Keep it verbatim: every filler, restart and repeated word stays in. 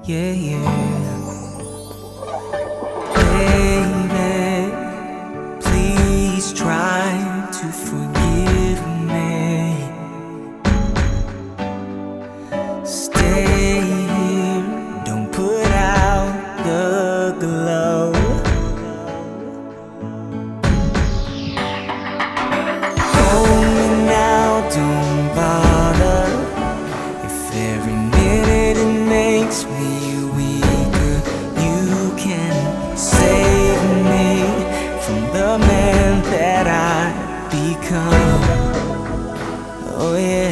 yeah, yeah. Baby, please try to forgive me. Stay here, don't put out the glow. Hold me now, don't bother. If every minute it makes me weaker, you can save me from the man that I become. Oh yeah.